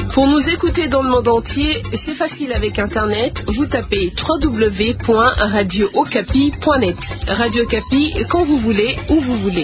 Pour nous écouter dans le monde entier, c'est facile avec Internet. Vous tapez www.radiookapi.net. Radio Okapi, quand vous voulez, où vous voulez.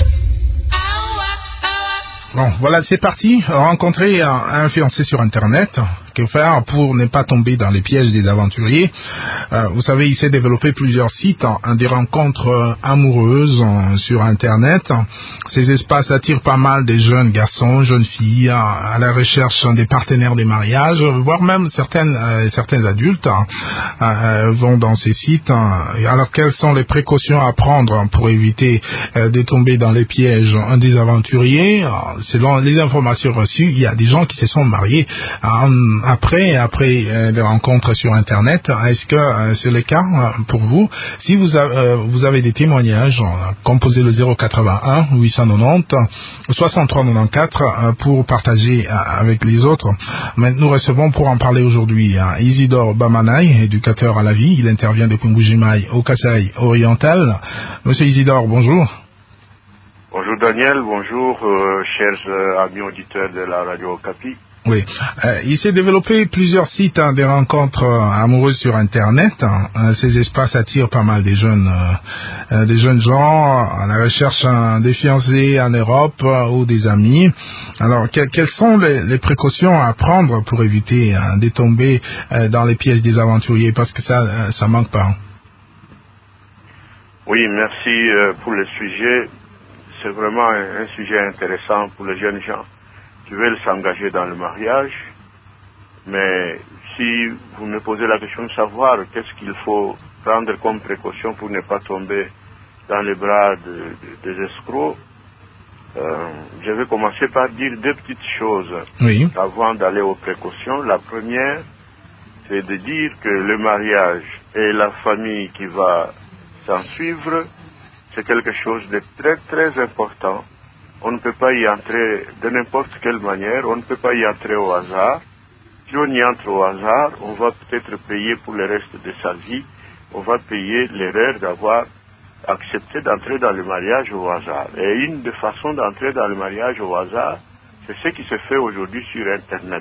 Bon, voilà, c'est parti. Rencontrer un fiancé sur Internet. Que faire pour ne pas tomber dans les pièges des aventuriers? Vous savez, il s'est développé plusieurs sites, des rencontres amoureuses sur Internet. Ces espaces attirent pas mal des jeunes garçons, jeunes filles, à la recherche des partenaires des mariages, voire même certains adultes vont dans ces sites. Alors, quelles sont les précautions à prendre pour éviter de tomber dans les pièges des aventuriers? Selon les informations reçues, il y a des gens qui se sont mariés après des rencontres sur Internet. Est-ce que c'est le cas pour vous? Si vous avez des témoignages, composez le 081 890 6394 pour partager avec les autres. Mais nous recevons pour en parler aujourd'hui Isidore Bamanaï, éducateur à la vie. Il intervient depuis Mbujimaï au Kasaï oriental. Monsieur Isidore, bonjour. Bonjour Daniel, bonjour chers amis auditeurs de la radio Okapi. Oui, il s'est développé plusieurs sites des rencontres amoureuses sur Internet. Ces espaces attirent pas mal des jeunes gens à la recherche des fiancés en Europe ou des amis. Alors, quelles sont les précautions à prendre pour éviter de tomber dans les pièges des aventuriers? Parce que ça manque pas. Oui, merci pour le sujet. C'est vraiment un sujet intéressant pour les jeunes gens qui veulent s'engager dans le mariage. Mais si vous me posez la question de savoir qu'est-ce qu'il faut prendre comme précaution pour ne pas tomber dans les bras des escrocs, je vais commencer par dire deux petites choses avant d'aller aux précautions. La première, c'est de dire que le mariage et la famille qui va s'en suivre, c'est quelque chose de très très important. On ne peut pas y entrer de n'importe quelle manière, on ne peut pas y entrer au hasard. Si on y entre au hasard, on va peut-être payer pour le reste de sa vie, on va payer l'erreur d'avoir accepté d'entrer dans le mariage au hasard. Et une des façons d'entrer dans le mariage au hasard, c'est ce qui se fait aujourd'hui sur Internet.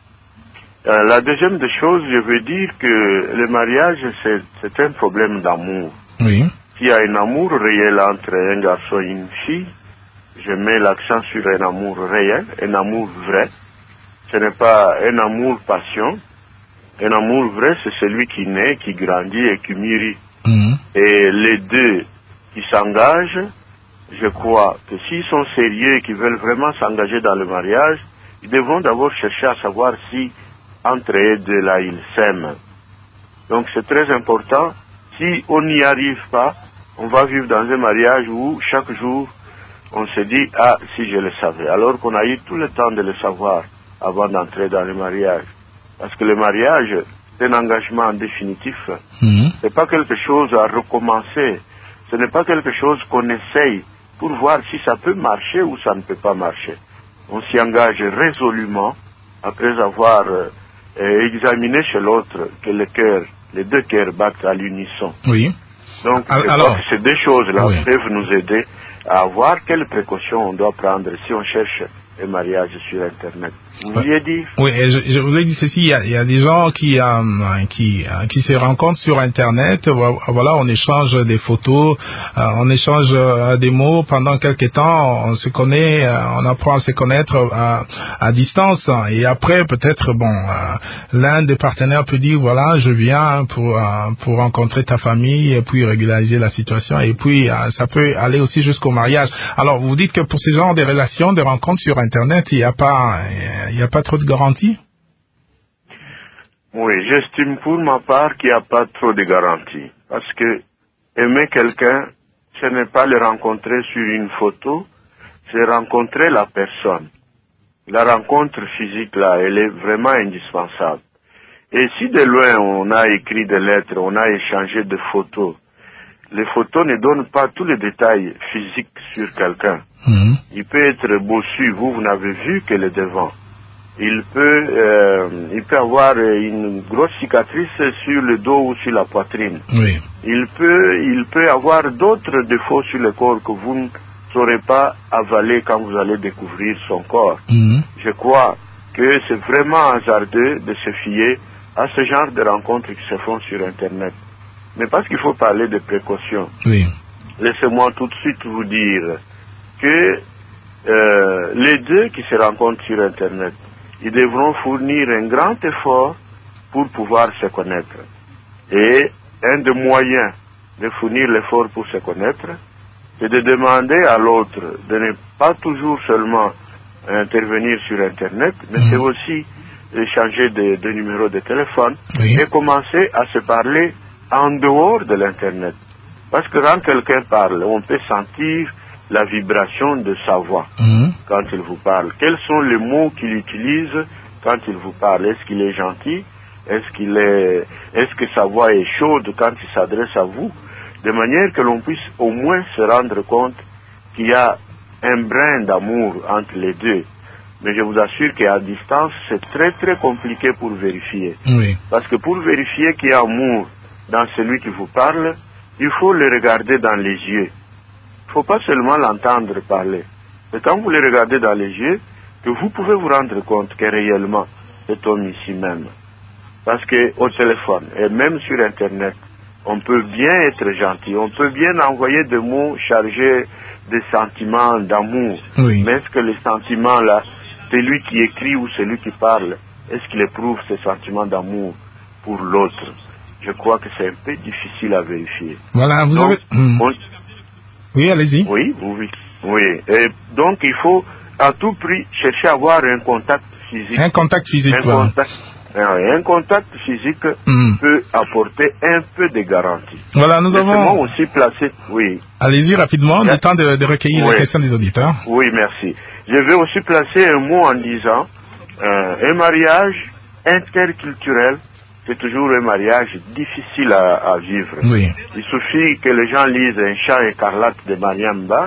La deuxième des choses, je veux dire que le mariage, c'est un problème d'amour. Oui. S'il y a un amour réel entre un garçon et une fille, je mets l'accent sur un amour réel, un amour vrai. Ce n'est pas un amour passion. Un amour vrai, c'est celui qui naît, qui grandit et qui mûrit. Et les deux qui s'engagent, je crois que s'ils sont sérieux et qu'ils veulent vraiment s'engager dans le mariage, ils devront d'abord chercher à savoir si entre eux deux là, ils s'aiment. Donc c'est très important. Si on n'y arrive pas, on va vivre dans un mariage où chaque jour, on se dit, ah, si je le savais, alors qu'on a eu tout le temps de le savoir avant d'entrer dans le mariage. Parce que le mariage, c'est un engagement définitif. C'est pas quelque chose à recommencer. Ce n'est pas quelque chose qu'on essaye pour voir si ça peut marcher ou ça ne peut pas marcher. On s'y engage résolument après avoir examiné chez l'autre que les deux cœurs battent à l'unisson. Oui. Donc, je crois que ces deux choses-là peuvent nous aider à voir quelles précautions on doit prendre si on cherche un mariage sur Internet. Vous vouliez dire? Oui, je voulais dire ceci, il y a des gens qui se rencontrent sur Internet, voilà, on échange des photos, on échange des mots, pendant quelques temps, on se connaît, on apprend à se connaître à distance, et après, peut-être, l'un des partenaires peut dire, voilà, je viens pour rencontrer ta famille, et puis régulariser la situation, et puis ça peut aller aussi jusqu'au mariage. Alors, vous dites que pour ces genres de relations, de rencontres sur Internet, il n'y a pas trop de garanties? Oui, j'estime pour ma part qu'il n'y a pas trop de garanties. Parce que aimer quelqu'un, ce n'est pas le rencontrer sur une photo, c'est rencontrer la personne. La rencontre physique, là, elle est vraiment indispensable. Et si de loin on a écrit des lettres, on a échangé des photos, les photos ne donnent pas tous les détails physiques sur quelqu'un. Il peut être bossu, vous n'avez vu que le devant. Il peut avoir une grosse cicatrice sur le dos ou sur la poitrine. Oui. Il peut avoir d'autres défauts sur le corps que vous ne saurez pas avaler quand vous allez découvrir son corps. Je crois que c'est vraiment hasardeux de se fier à ce genre de rencontres qui se font sur Internet. Mais parce qu'il faut parler de précaution, Oui. laissez-moi tout de suite vous dire que les deux qui se rencontrent sur Internet, ils devront fournir un grand effort pour pouvoir se connaître. Et un des moyens de fournir l'effort pour se connaître, c'est de demander à l'autre de ne pas toujours seulement intervenir sur Internet, mais c'est aussi changer de numéro de téléphone et commencer à se parler en dehors de l'Internet. Parce que quand quelqu'un parle, on peut sentir la vibration de sa voix quand il vous parle. Quels sont les mots qu'il utilise quand il vous parle? Est-ce qu'il est gentil? Est-ce que sa voix est chaude quand il s'adresse à vous? De manière que l'on puisse au moins se rendre compte qu'il y a un brin d'amour entre les deux. Mais je vous assure qu'à distance, c'est très très compliqué pour vérifier. Oui. Parce que pour vérifier qu'il y a amour dans celui qui vous parle, il faut le regarder dans les yeux. Il ne faut pas seulement l'entendre parler. C'est quand vous le regardez dans les yeux que vous pouvez vous rendre compte que réellement cet homme ici même. Parce qu'au téléphone et même sur Internet, on peut bien être gentil, on peut bien envoyer des mots chargés de sentiments d'amour. Oui. Mais est-ce que les sentiments-là, celui qui écrit ou celui qui parle, est-ce qu'il éprouve ces sentiments d'amour pour l'autre? Je crois que c'est un peu difficile à vérifier. Voilà, vous Donc, avez... Oui, allez-y. Oui. Et donc, il faut à tout prix chercher à avoir un contact physique. Un contact physique, Un contact physique peut apporter un peu de garantie. Voilà, nous avons aussi placé... Oui. Allez-y rapidement, le temps de recueillir les questions des auditeurs. Oui, merci. Je vais aussi placer un mot en disant un mariage interculturel, c'est toujours un mariage difficile à vivre. Oui. Il suffit que les gens lisent Un chant écarlate de Mariamba,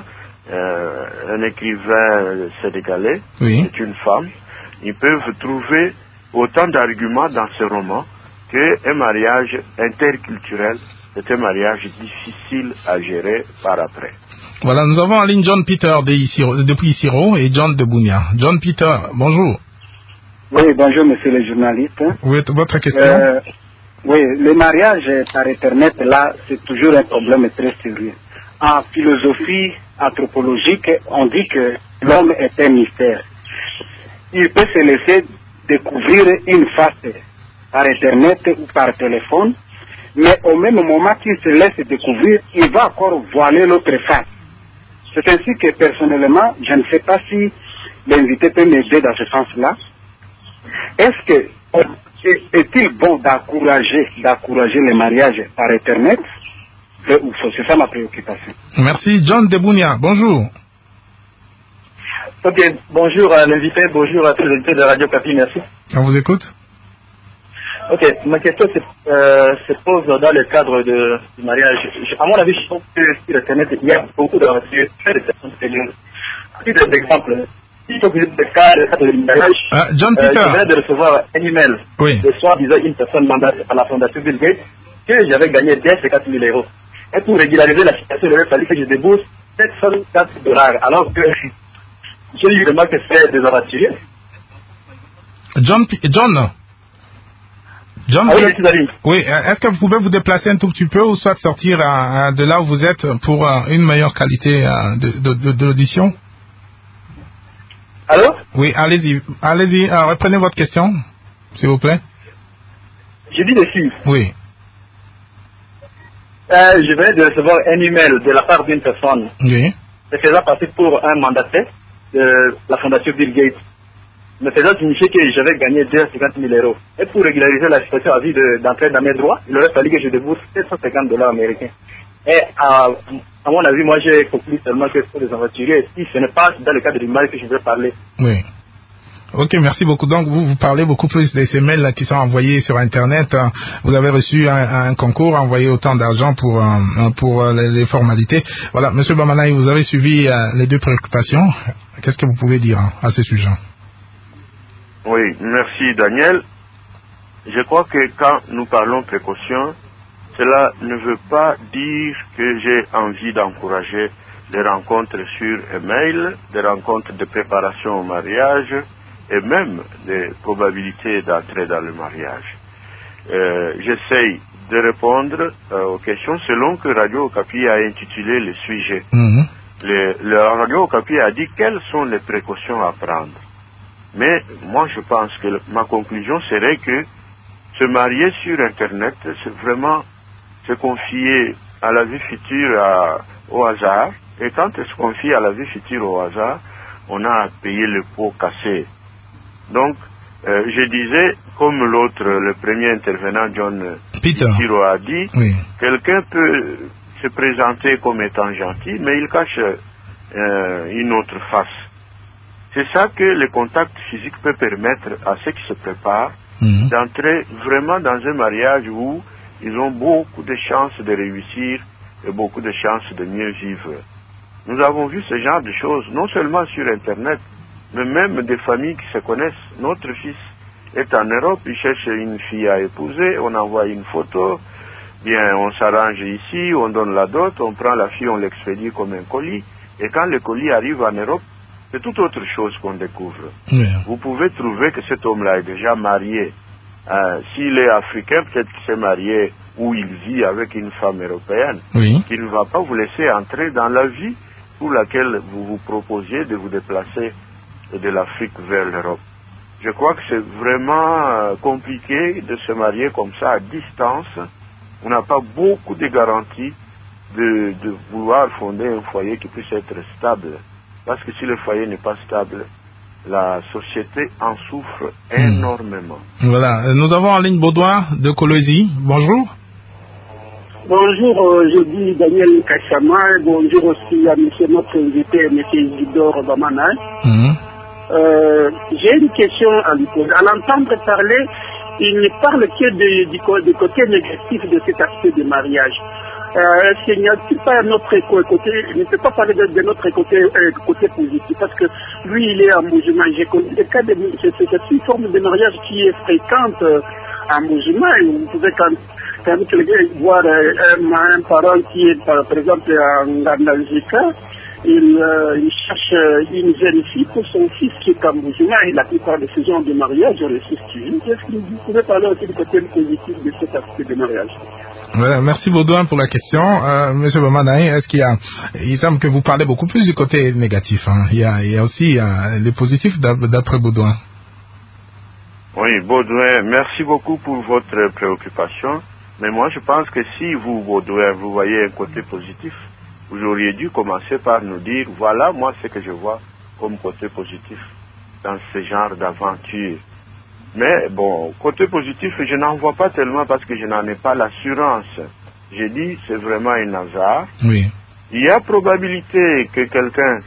un écrivain sénégalais, c'est une femme. Ils peuvent trouver autant d'arguments dans ce roman qu'un mariage interculturel, c'est un mariage difficile à gérer par après. Voilà, nous avons en ligne John Peter depuis Isiro et John de Bounia. John Peter, bonjour. Oui, bonjour monsieur le journaliste. Oui, votre question? Oui, le mariage par Internet, là, c'est toujours un problème très sérieux. En philosophie anthropologique, on dit que l'homme est un mystère. Il peut se laisser découvrir une face par Internet ou par téléphone, mais au même moment qu'il se laisse découvrir, il va encore voiler l'autre face. C'est ainsi que personnellement, je ne sais pas si l'invité peut m'aider dans ce sens-là. Est-il bon d'encourager les mariages par Internet? C'est ça ma préoccupation. Merci. John de Bounia, bonjour. Ok, bonjour à l'invité, bonjour à tous les invités de Radio Capi, merci. On vous écoute. Ok, ma question se pose dans le cadre du mariage. À mon avis, je pense que sur Internet, il y a beaucoup de personnes sérieuses. Plus d'exemples. Si vous êtes le cadre du mariage, John Peter, je venais de recevoir un email de soi-disant une personne mandatée par la Fondation Bill Gates que j'avais gagné 54 000 €. Et pour régulariser la situation, il aurait fallu que je débourse $704, alors que j'ai eu vraiment que c'est des aventuriers. John, oui, est-ce que vous pouvez vous déplacer un tout petit peu ou soit sortir de là où vous êtes pour une meilleure qualité de l'audition? Allô? Oui, allez-y, reprenez votre question, s'il vous plaît. Je dis dessus. Oui. Je venais de recevoir un email de la part d'une personne. Oui. Me faisant passer pour un mandataire de la Fondation Bill Gates. Me faisant signifier que j'avais gagné 250 000 €. Et pour régulariser la situation à vie d'entrer dans mes droits, il aurait fallu que je débourse $750 américains. Et à mon avis, moi j'ai conclu seulement que c'est des aventuriers. Si ce n'est pas dans le cadre du mal que je veux parler. Oui. Ok, merci beaucoup. Donc, vous parlez beaucoup plus de ces mails qui sont envoyés sur Internet. Vous avez reçu un concours, envoyé autant d'argent pour les formalités. Voilà, Monsieur Bamanaï, vous avez suivi les deux préoccupations. Qu'est-ce que vous pouvez dire à ce sujet? Oui, merci Daniel. Je crois que quand nous parlons précaution, cela ne veut pas dire que j'ai envie d'encourager des rencontres sur email, des rencontres de préparation au mariage, et même des probabilités d'entrer dans le mariage. J'essaye de répondre aux questions selon que Radio Okapi a intitulé le sujet. Le Radio Okapi a dit quelles sont les précautions à prendre. Mais moi je pense que ma conclusion serait que se marier sur Internet, c'est vraiment se confier à la vie future au hasard. Et quand on se confie à la vie future au hasard, on a à payer le pot cassé. Donc, je disais, comme l'autre, le premier intervenant, John Tiro, a dit, quelqu'un peut se présenter comme étant gentil, mais il cache une autre face. C'est ça que le contact physique peut permettre à ceux qui se préparent d'entrer vraiment dans un mariage où ils ont beaucoup de chances de réussir et beaucoup de chances de mieux vivre. Nous avons vu ce genre de choses, non seulement sur Internet, mais même des familles qui se connaissent. Notre fils est en Europe, il cherche une fille à épouser, on envoie une photo, bien on s'arrange ici, on donne la dot, on prend la fille, on l'expédie comme un colis, et quand le colis arrive en Europe, c'est toute autre chose qu'on découvre. Vous pouvez trouver que cet homme-là est déjà marié. S'il est africain, peut-être qu'il s'est marié ou il vit avec une femme européenne, qui ne va pas vous laisser entrer dans la vie pour laquelle vous vous proposiez de vous déplacer de l'Afrique vers l'Europe. Je crois que c'est vraiment compliqué de se marier comme ça à distance. On n'a pas beaucoup de garanties de vouloir fonder un foyer qui puisse être stable. Parce que si le foyer n'est pas stable, la société en souffre énormément. Voilà, nous avons en ligne Baudouin de Kolwezi. Bonjour. Bonjour, je dis Daniel Kachama, bonjour aussi à notre invité, M. Isidore Bamana. J'ai une question à lui poser. À l'entendre parler, il ne parle que du côté négatif de cet aspect de mariage. Est-ce qu'il n'y a pas notre côté, il ne peut pas parler de notre côté positif, parce que lui, il est en musulman. J'ai connu des cas c'est une forme de mariage qui est fréquente en musulman. Vous pouvez quand voir un parent qui est, par exemple, en Algérie, il cherche une jeune fille pour son fils qui est en musulman, et la plupart de ces gens de mariage réussissent toujours. Est-ce que vous pouvez parler aussi du côté positif de cet aspect de mariage? Voilà, merci Baudouin pour la question. Monsieur Bamanaï, il semble que vous parlez beaucoup plus du côté négatif. Il y a aussi les positifs d'après Baudouin. Oui, Baudouin, merci beaucoup pour votre préoccupation. Mais moi, je pense que si vous, Baudouin, vous voyez un côté positif, vous auriez dû commencer par nous dire, voilà, moi, ce que je vois comme côté positif dans ce genre d'aventure. Mais bon, côté positif, je n'en vois pas tellement parce que je n'en ai pas l'assurance. J'ai dit, c'est vraiment un hasard. Oui. Il y a probabilité que quelqu'un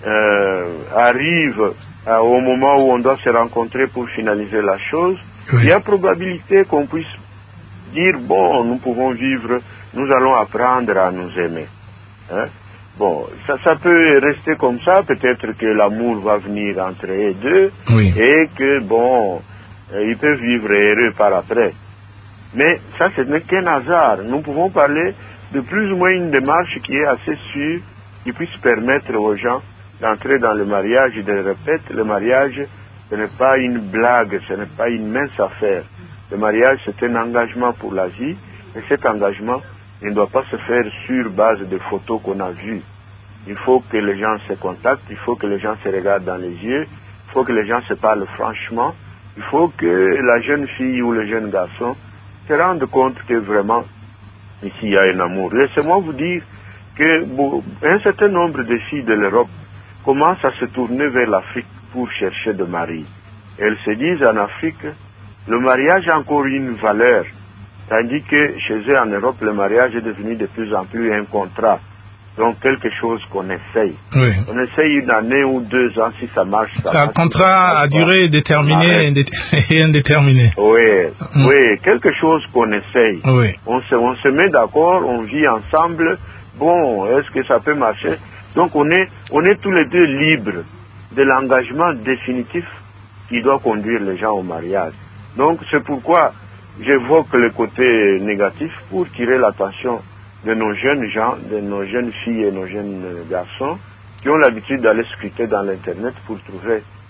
arrive au moment où on doit se rencontrer pour finaliser la chose. Oui. Il y a probabilité qu'on puisse dire, bon, nous pouvons vivre, nous allons apprendre à nous aimer. Bon, ça peut rester comme ça, peut-être que l'amour va venir entre les deux, et que, bon, ils peuvent vivre heureux par après. Mais ça, ce n'est qu'un hasard. Nous pouvons parler de plus ou moins une démarche qui est assez sûre, qui puisse permettre aux gens d'entrer dans le mariage. Je le répète, le mariage, ce n'est pas une blague, ce n'est pas une mince affaire. Le mariage, c'est un engagement pour la vie, et cet engagement, il ne doit pas se faire sur base de photos qu'on a vues. Il faut que les gens se contactent, il faut que les gens se regardent dans les yeux, il faut que les gens se parlent franchement, il faut que la jeune fille ou le jeune garçon se rendent compte que vraiment, ici, il y a un amour. Laissez-moi vous dire qu'un certain nombre de filles de l'Europe commencent à se tourner vers l'Afrique pour chercher de mari. Elles se disent en Afrique, le mariage a encore une valeur. Tandis que chez eux en Europe, le mariage est devenu de plus en plus un contrat. Donc quelque chose qu'on essaye. Oui. On essaye une année ou 2 ans, si ça marche. Un contrat à durée déterminée et indéterminée. Oui, quelque chose qu'on essaye. Oui. On se met d'accord, on vit ensemble. Bon, est-ce que ça peut marcher? Donc on est tous les deux libres de l'engagement définitif qui doit conduire les gens au mariage. Donc c'est pourquoi j'évoque le côté négatif pour tirer l'attention de nos jeunes gens, de nos jeunes filles et nos jeunes garçons qui ont l'habitude d'aller scruter dans l'Internet pour trouver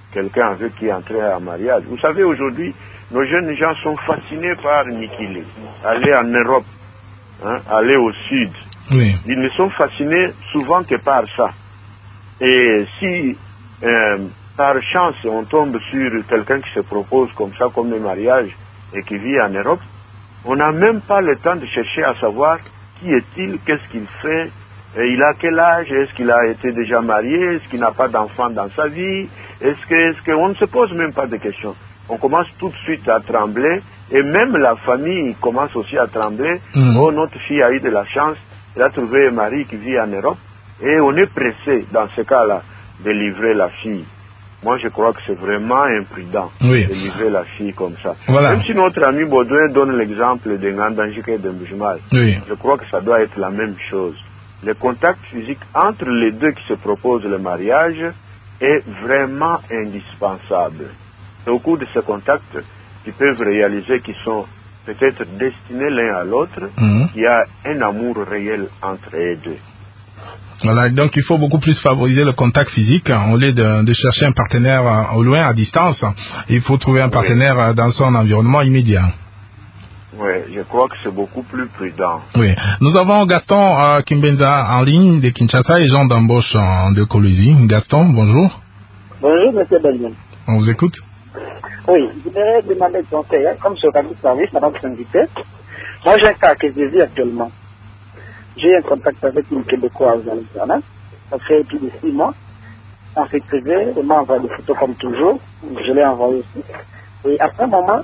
quelqu'un avec qui entrer en mariage. Vous savez, aujourd'hui, nos jeunes gens sont fascinés par Nikile, aller en Europe, aller au sud. Oui. Ils ne sont fascinés souvent que par ça. Et si par chance on tombe sur quelqu'un qui se propose comme ça, comme le mariage, et qui vit en Europe, on n'a même pas le temps de chercher à savoir qui est-il, qu'est-ce qu'il fait, et il a quel âge, est-ce qu'il a été déjà marié, est-ce qu'il n'a pas d'enfant dans sa vie, est-ce qu'on ne se pose même pas de questions. On commence tout de suite à trembler, et même la famille commence aussi à trembler. Oh, notre fille a eu de la chance, elle a trouvé un mari qui vit en Europe, et on est pressé, dans ce cas-là, de livrer la fille. Moi, je crois que c'est vraiment imprudent de livrer la fille comme ça. Voilà. Même si notre ami Baudouin donne l'exemple de Ngandanjike et de Mbujimal, je crois que ça doit être la même chose. Le contact physique entre les deux qui se proposent le mariage est vraiment indispensable. Et au cours de ce contact, ils peuvent réaliser qu'ils sont peut-être destinés l'un à l'autre, qu'il y a un amour réel entre eux deux. Voilà, donc il faut beaucoup plus favoriser le contact physique au lieu de chercher un partenaire au loin, à distance. Il faut trouver un partenaire dans son environnement immédiat. Oui, je crois que c'est beaucoup plus prudent. Oui. Nous avons Gaston Kimbenza en ligne de Kinshasa et Jean d'embauche de Colosie. Gaston, bonjour. Bonjour, monsieur Benjamin. On vous écoute. Oui, je voudrais demander conseil, comme je suis de service, madame s'inviter. Moi, j'ai un cas que je vis actuellement. J'ai un contact avec une Québécoise à l'Internet. Ça fait plus de 6 mois. On s'est écrivé, elle m'a envoyé des photos comme toujours. Je l'ai envoyé aussi. Et après un moment,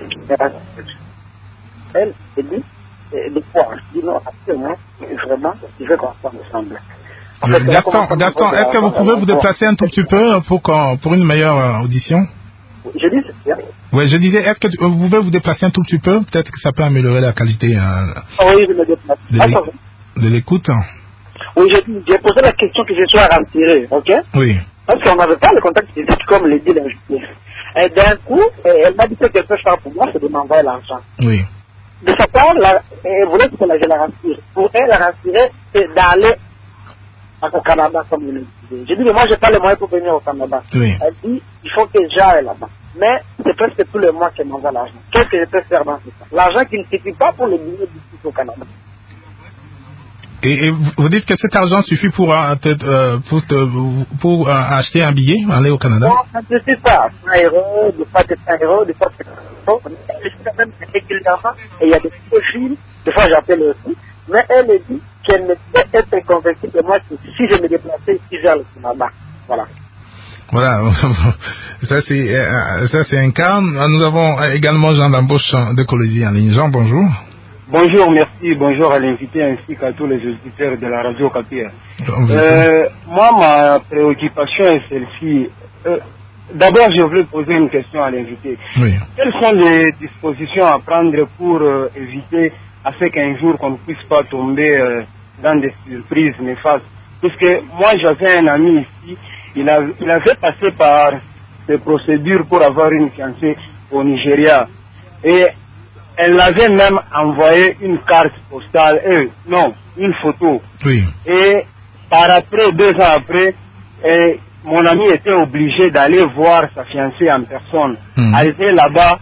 elle me dit, de quoi? Je dis non, actuellement, vraiment, je veux qu'on soit ensemble. En fait, Gaston, est-ce que vous pouvez vous déplacer un tout petit peu pour une meilleure audition? Je dis, c'est bien. Oui, je disais, est-ce que vous pouvez vous déplacer un tout petit peu? Peut-être que ça peut améliorer la qualité oui, je me déplace. De l'écoute. Oui, j'ai posé la question que je sois rassuré, ok? Oui. Parce qu'on n'avait pas le contact physique comme le dit l'invité. Et d'un coup, elle m'a dit que qu'elle peut faire pour moi, c'est de m'envoyer l'argent. Oui. De sa part, elle voulait que je la rassure. Pour elle, la rassurer, c'est d'aller au Canada, comme je l'ai dit. J'ai dit, mais moi, je n'ai pas les moyens pour venir au Canada. Oui. Elle dit, il faut que j'aille là-bas. Mais c'est presque tous les mois qu'elle m'envoie l'argent. Qu'est-ce que je peux faire dans ce cas? L'argent qui ne suffit pas pour le billet d'ici au Canada. Et vous dites que cet argent suffit pour acheter un billet, aller au Canada? Non, ça ne suffit pas. 1 euro, des fois c'est 1 euro, des fois c'est 1 euro. Je suis quand même régulièrement et il y a des profils, des fois j'appelle aussi. Mais elle me dit qu'elle ne peut être convaincue de moi que si je me déplaçais ici vers le Canada. Voilà. Voilà, ça c'est un cas. Nous avons également Jean d'embauche de Colosie en ligne. Jean, bonjour. Bonjour, merci, bonjour à l'invité ainsi qu'à tous les auditeurs de la radio Capia. Moi, ma préoccupation est celle-ci. D'abord, je voulais poser une question à l'invité. Oui. Quelles sont les dispositions à prendre pour éviter à ce qu'un jour qu'on ne puisse pas tomber dans des surprises néfastes? Puisque moi, j'avais un ami ici, il avait passé par des procédures pour avoir une fiancée au Nigeria. Et elle l'avait même envoyé une carte postale, une photo. Oui. Et par après, 2 ans après, mon ami était obligé d'aller voir sa fiancée en personne. Arrivé là-bas,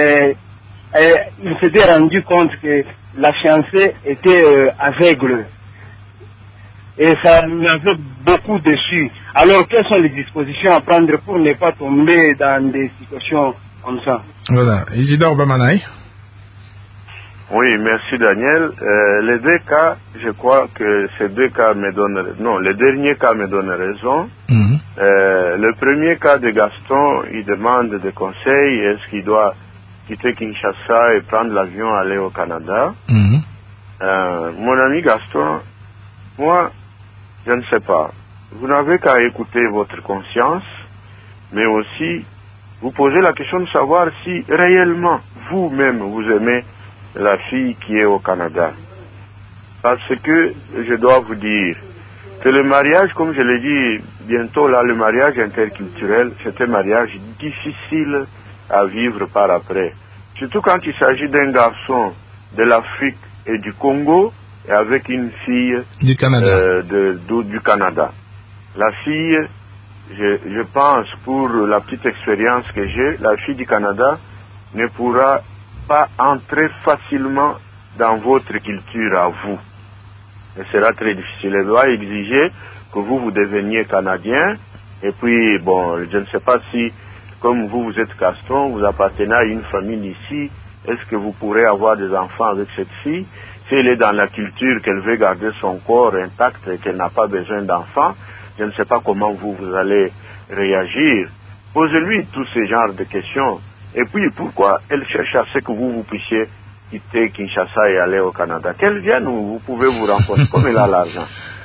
il s'était rendu compte que la fiancée était aveugle. Et ça m'avait beaucoup déçu. Alors, quelles sont les dispositions à prendre pour ne pas tomber dans des situations comme ça? Voilà. Isidore Bamanaï. Oui, merci Daniel. Les 2 cas, je crois que ces 2 cas me donnent... Non, le dernier cas me donne raison. Le premier cas de Gaston, il demande des conseils. Est-ce qu'il doit quitter Kinshasa et prendre l'avion, aller au Canada? Mon ami Gaston, moi, je ne sais pas. Vous n'avez qu'à écouter votre conscience, mais aussi vous poser la question de savoir si réellement vous-même vous aimez la fille qui est au Canada. Parce que je dois vous dire que le mariage, comme je l'ai dit bientôt là, le mariage interculturel, c'est un mariage difficile à vivre par après. Surtout quand il s'agit d'un garçon de l'Afrique et du Congo et avec une fille du Canada. Du Canada. La fille je pense, pour la petite expérience que j'ai, la fille du Canada ne pourra pas entrer facilement dans votre culture à vous. Ce sera très difficile. Elle doit exiger que vous deveniez Canadien. Et puis, bon, je ne sais pas si, comme vous êtes Gaston, vous appartenez à une famille ici, est-ce que vous pourrez avoir des enfants avec cette fille? Si elle est dans la culture qu'elle veut garder son corps intact et qu'elle n'a pas besoin d'enfants, je ne sais pas comment vous allez réagir. Posez-lui tous ces genres de questions. Et puis, pourquoi elle cherche à ce que vous puissiez quitter Kinshasa et aller au Canada? Qu'elle vienne où vous pouvez vous rencontrer, comme elle a l'argent.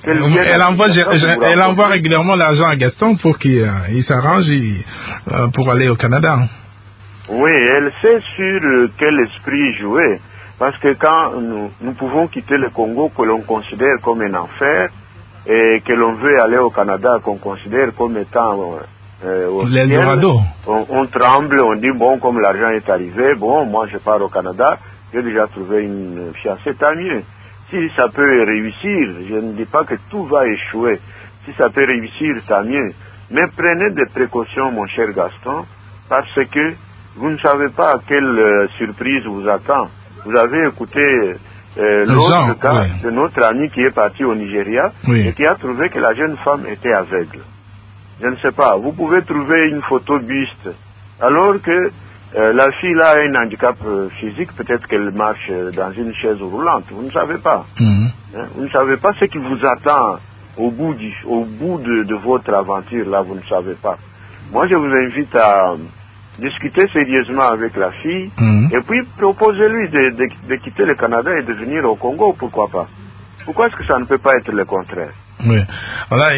Elle envoie régulièrement l'argent à Gaston pour qu'il s'arrange pour aller au Canada. Oui, elle sait sur quel esprit jouer. Parce que quand nous pouvons quitter le Congo que l'on considère comme un enfer et que l'on veut aller au Canada qu'on considère comme étant l'Eldorado. On tremble, on dit bon, comme l'argent est arrivé, bon, moi je pars au Canada, j'ai déjà trouvé une fiancée, tant mieux. Si ça peut réussir, je ne dis pas que tout va échouer. Si ça peut réussir, tant mieux. Mais prenez des précautions, mon cher Gaston, parce que vous ne savez pas quelle surprise vous attend. Vous avez écouté l'autre cas de notre ami qui est parti au Nigeria et qui a trouvé que la jeune femme était aveugle. Je ne sais pas, vous pouvez trouver une photo buste, alors que la fille là a un handicap physique, peut-être qu'elle marche dans une chaise roulante, vous ne savez pas. Vous ne savez pas ce qui vous attend au bout de votre aventure, là, vous ne savez pas. Moi, je vous invite à discuter sérieusement avec la fille, et puis proposez-lui de quitter le Canada et de venir au Congo, pourquoi pas. Pourquoi est-ce que ça ne peut pas être le contraire? Oui. Voilà,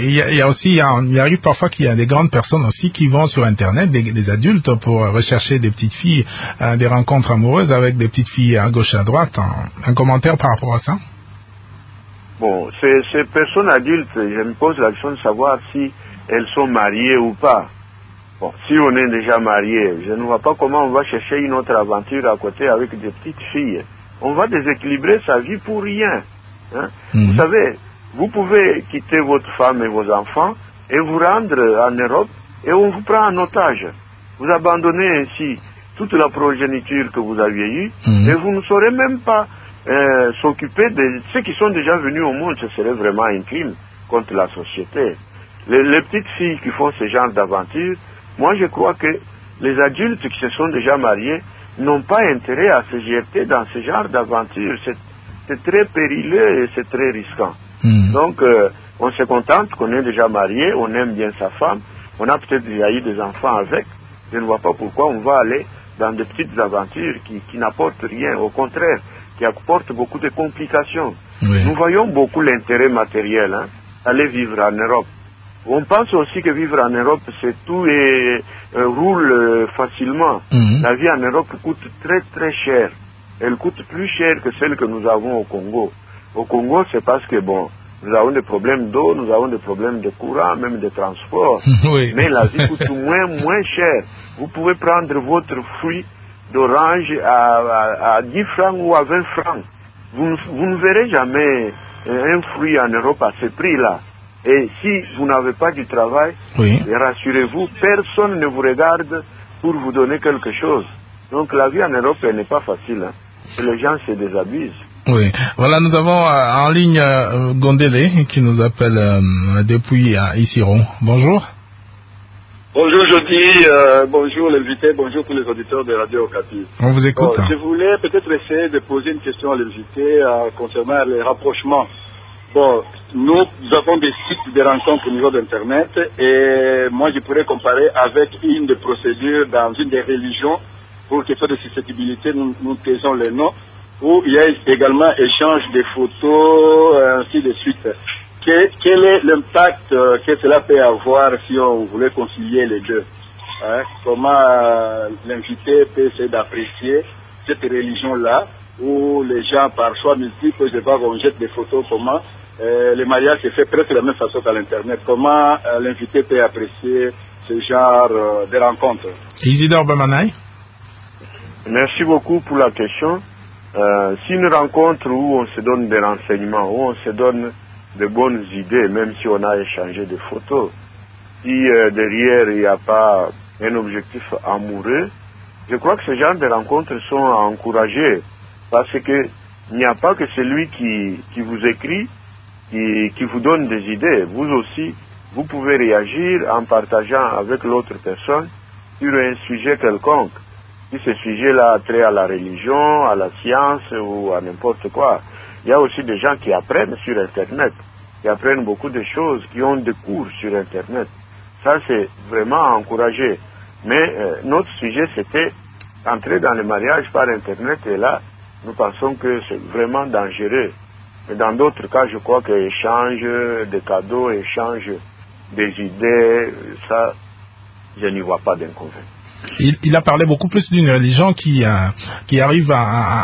il arrive parfois qu'il y a des grandes personnes aussi qui vont sur Internet, des adultes, pour rechercher des petites filles, des rencontres amoureuses avec des petites filles à gauche à droite. Un commentaire par rapport à ça? Bon, ces personnes adultes, je me pose la question de savoir si elles sont mariées ou pas. Bon, si on est déjà marié, je ne vois pas comment on va chercher une autre aventure à côté avec des petites filles. On va déséquilibrer sa vie pour rien. Hein? Vous savez, vous pouvez quitter votre femme et vos enfants et vous rendre en Europe et on vous prend en otage. Vous abandonnez ainsi toute la progéniture que vous aviez eue et vous ne saurez même pas s'occuper de ceux qui sont déjà venus au monde. Ce serait vraiment un crime contre la société. Les petites filles qui font ce genre d'aventure, moi je crois que les adultes qui se sont déjà mariés n'ont pas intérêt à se jeter dans ce genre d'aventure. C'est très périlleux et c'est très risquant. Donc, on se contente qu'on est déjà marié, on aime bien sa femme, on a peut-être déjà eu des enfants avec. Je ne vois pas pourquoi on va aller dans de petites aventures qui n'apportent rien, au contraire, qui apportent beaucoup de complications. Nous voyons beaucoup l'intérêt matériel, aller vivre en Europe. On pense aussi que vivre en Europe, c'est tout et roule facilement. La vie en Europe coûte très très cher. Elle coûte plus cher que celle que nous avons au Congo. Au Congo, c'est parce que, bon, nous avons des problèmes d'eau, nous avons des problèmes de courant, même de transport. Mais la vie coûte moins cher. Vous pouvez prendre votre fruit d'orange à 10 francs ou à 20 francs. Vous ne verrez jamais un fruit en Europe à ce prix-là. Et si vous n'avez pas du travail, rassurez-vous, personne ne vous regarde pour vous donner quelque chose. Donc la vie en Europe, elle n'est pas facile. Et les gens se désabusent. Oui, voilà, nous avons en ligne Gondélé qui nous appelle depuis Issiron. Bonjour. Bonjour Jody, bonjour l'invité, bonjour tous les auditeurs de Radio Okapi. On vous écoute. Je voulais peut-être essayer de poser une question à l'invité concernant les rapprochements. Bon, nous avons des sites de rencontres au niveau d'Internet et moi je pourrais comparer avec une des procédures dans une des religions pour question de susceptibilité, nous taisons les noms, où il y a également échange de photos, ainsi de suite. Quel est l'impact que cela peut avoir si on voulait concilier les deux? Comment l'invité peut essayer d'apprécier cette religion-là, où les gens par choix multiples, je vois qu'on jette des photos, comment le mariage se fait presque de la même façon qu'à l'Internet. Comment l'invité peut apprécier ce genre de rencontres? Isidore Bamanaï. Merci beaucoup pour la question. C'est une rencontre où on se donne des renseignements, où on se donne de bonnes idées, même si on a échangé des photos. si derrière il n'y a pas un objectif amoureux, je crois que ce genre de rencontres sont à encourager, parce que il n'y a pas que celui qui vous écrit, qui vous donne des idées. Vous aussi, vous pouvez réagir en partageant avec l'autre personne sur un sujet quelconque. Si ce sujet-là a trait à la religion, à la science ou à n'importe quoi. Il y a aussi des gens qui apprennent sur Internet, qui apprennent beaucoup de choses, qui ont des cours sur Internet. Ça, c'est vraiment à encourager. Mais notre sujet, c'était entrer dans le mariage par Internet, et là, nous pensons que c'est vraiment dangereux. Mais dans d'autres cas, je crois que échange des cadeaux, échange des idées, ça, je n'y vois pas d'inconvénient. Il a parlé beaucoup plus d'une religion qui arrive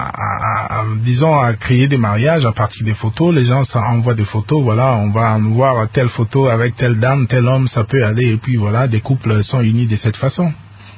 disons, à créer des mariages à partir des photos. Les gens envoient des photos, voilà, on va voir telle photo avec telle dame, tel homme, ça peut aller, et puis voilà, des couples sont unis de cette façon.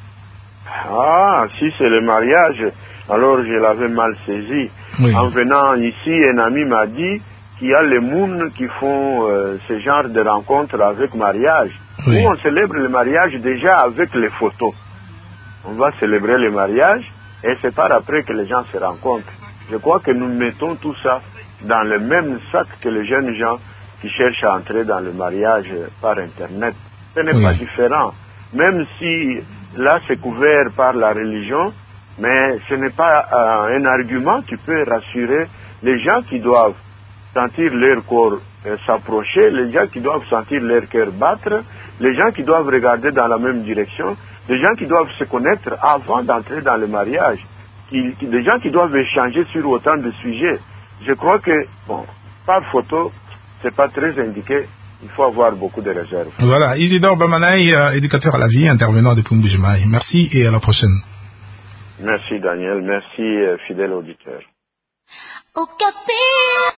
Ah, si c'est le mariage, alors je l'avais mal saisi. Oui. En venant ici, un ami m'a dit qu'il y a les mounes qui font ce genre de rencontres avec mariage. Oui. Où on célèbre le mariage déjà avec les photos. On va célébrer le mariage et c'est par après que les gens se rencontrent. Je crois que nous mettons tout ça dans le même sac que les jeunes gens qui cherchent à entrer dans le mariage par Internet. Ce n'est pas différent. Même si là c'est couvert par la religion, mais ce n'est pas un argument qui peut rassurer les gens qui doivent sentir leur corps s'approcher, les gens qui doivent sentir leur cœur battre, les gens qui doivent regarder dans la même direction, des gens qui doivent se connaître avant d'entrer dans le mariage, des gens qui doivent échanger sur autant de sujets. Je crois que, bon, par photo, c'est pas très indiqué. Il faut avoir beaucoup de réserves. Voilà, Isidore Bamanaï, éducateur à la vie, intervenant depuis Mbujimaï. Merci et à la prochaine. Merci Daniel, merci fidèle auditeur.